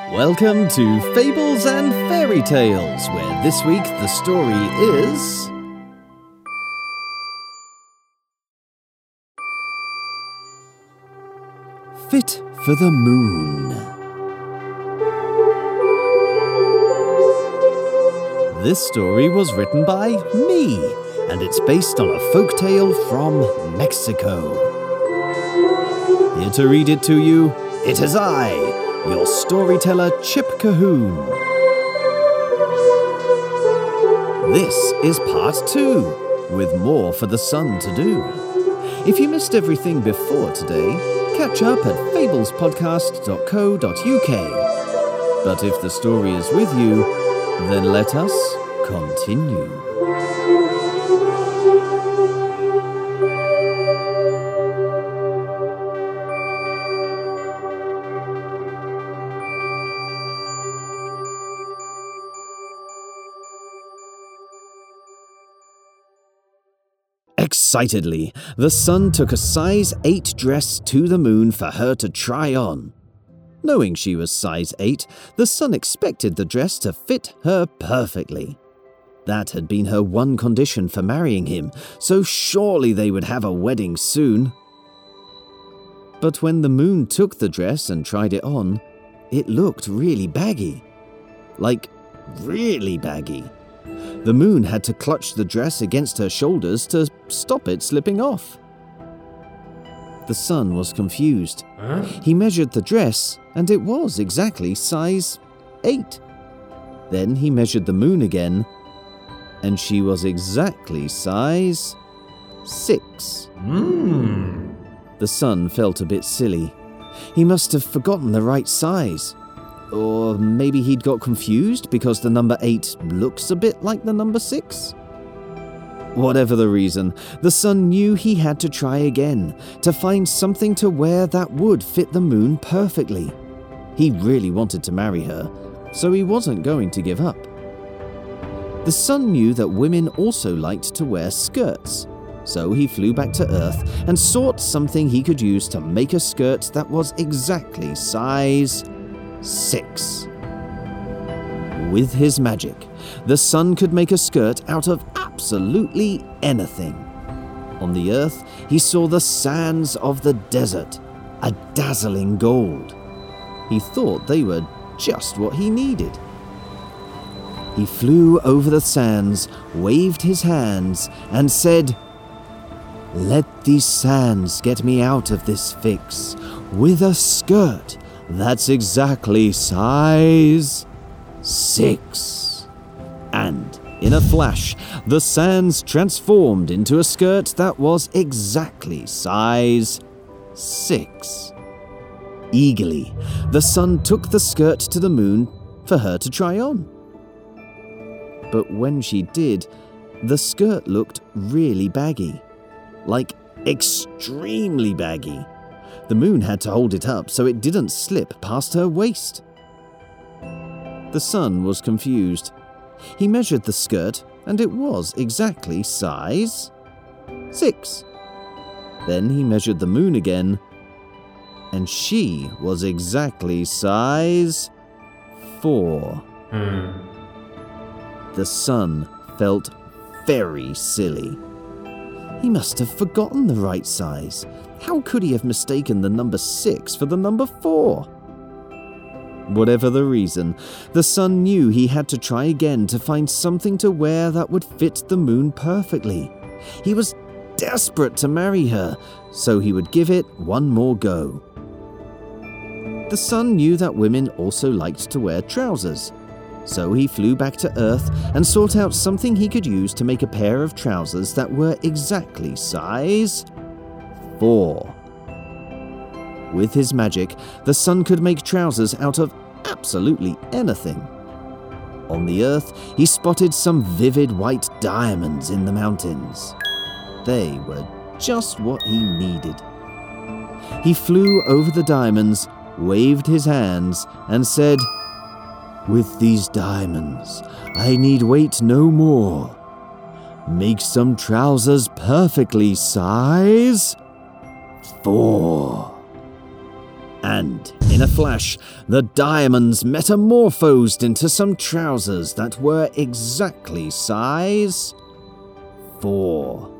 Welcome to Fables and Fairy Tales, where this week the story is... Fit for the Moon. This story was written by me, and it's based on a folktale from Mexico. Here to read it to you, it is I, your storyteller Chip Cahoon. This is part 2, with more for the sun to do. If you missed everything before today, catch up at fablespodcast.co.uk. But if the story is with you, then let us continue. Excitedly, the sun took a size 8 dress to the moon for her to try on. Knowing she was size 8, the sun expected the dress to fit her perfectly. That had been her one condition for marrying him, so surely they would have a wedding soon. But when the moon took the dress and tried it on, it looked really baggy. Like, really baggy. The moon had to clutch the dress against her shoulders to stop it slipping off. The sun was confused. He measured the dress, and it was exactly size 8. Then he measured the moon again, and she was exactly size 6. The sun felt a bit silly. He must have forgotten the right size. Or maybe he'd got confused because the number 8 looks a bit like the number 6. Whatever the reason, the sun knew he had to try again to find something to wear that would fit the moon perfectly. He really wanted to marry her, so he wasn't going to give up. The sun knew that women also liked to wear skirts, so he flew back to Earth and sought something he could use to make a skirt that was exactly size 6. With his magic, the sun could make a skirt out of absolutely anything. On the earth, he saw the sands of the desert, a dazzling gold. He thought they were just what he needed. He flew over the sands, waved his hands, and said, "Let these sands get me out of this fix with a skirt that's exactly size 6. And, in a flash, the sands transformed into a skirt that was exactly size 6. Eagerly, the sun took the skirt to the moon for her to try on. But when she did, the skirt looked really baggy. Like, extremely baggy. The moon had to hold it up so it didn't slip past her waist. The sun was confused. He measured the skirt, and it was exactly size 6. Then he measured the moon again, and she was exactly size 4. The sun felt very silly. He must have forgotten the right size. How could he have mistaken the number 6 for the number 4? Whatever the reason, the sun knew he had to try again to find something to wear that would fit the moon perfectly. He was desperate to marry her, so he would give it one more go. The sun knew that women also liked to wear trousers, so he flew back to Earth and sought out something he could use to make a pair of trousers that were exactly size 4. With his magic, the sun could make trousers out of absolutely anything. On the earth, he spotted some vivid white diamonds in the mountains. They were just what he needed. He flew over the diamonds, waved his hands, and said, "With these diamonds, I need wait no more. Make some trousers perfectly size 4. And in In a flash, the diamonds metamorphosed into some trousers that were exactly size 4.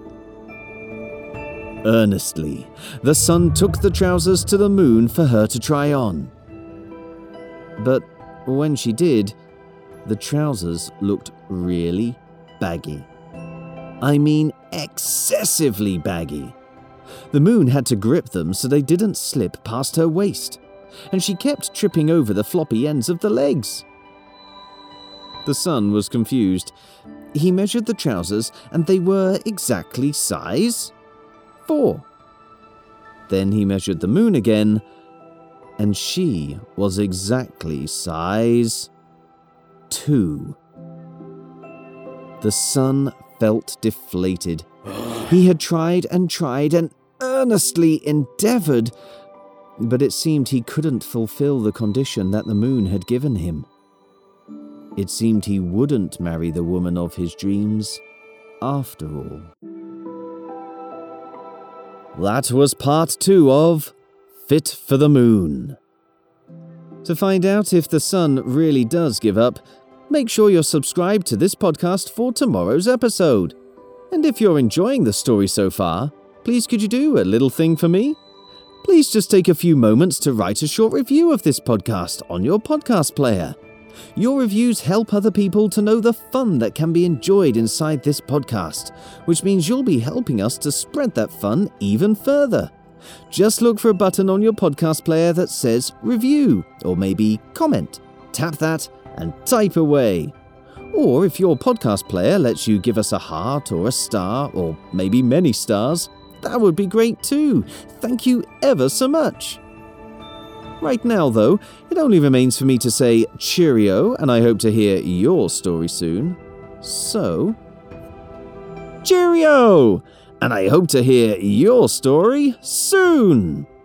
Earnestly, the sun took the trousers to the moon for her to try on. But when she did, the trousers looked really baggy. I mean, excessively baggy. The moon had to grip them so they didn't slip past her waist, and she kept tripping over the floppy ends of the legs. The sun was confused. He measured the trousers, and they were exactly size 4. Then he measured the moon again, and she was exactly size 2. The sun felt deflated. He had tried and earnestly endeavored, but it seemed he couldn't fulfill the condition that the moon had given him. It seemed he wouldn't marry the woman of his dreams after all. That was part 2 of Fit for the Moon. To find out if the sun really does give up, make sure you're subscribed to this podcast for tomorrow's episode. And if you're enjoying the story so far, please could you do a little thing for me? Please just take a few moments to write a short review of this podcast on your podcast player. Your reviews help other people to know the fun that can be enjoyed inside this podcast, which means you'll be helping us to spread that fun even further. Just look for a button on your podcast player that says review, or maybe comment. Tap that and type away. Or if your podcast player lets you give us a heart or a star, or maybe many stars, that would be great too. Thank you ever so much. Right now, though, it only remains for me to say cheerio, and I hope to hear your story soon. So, cheerio! And I hope to hear your story soon!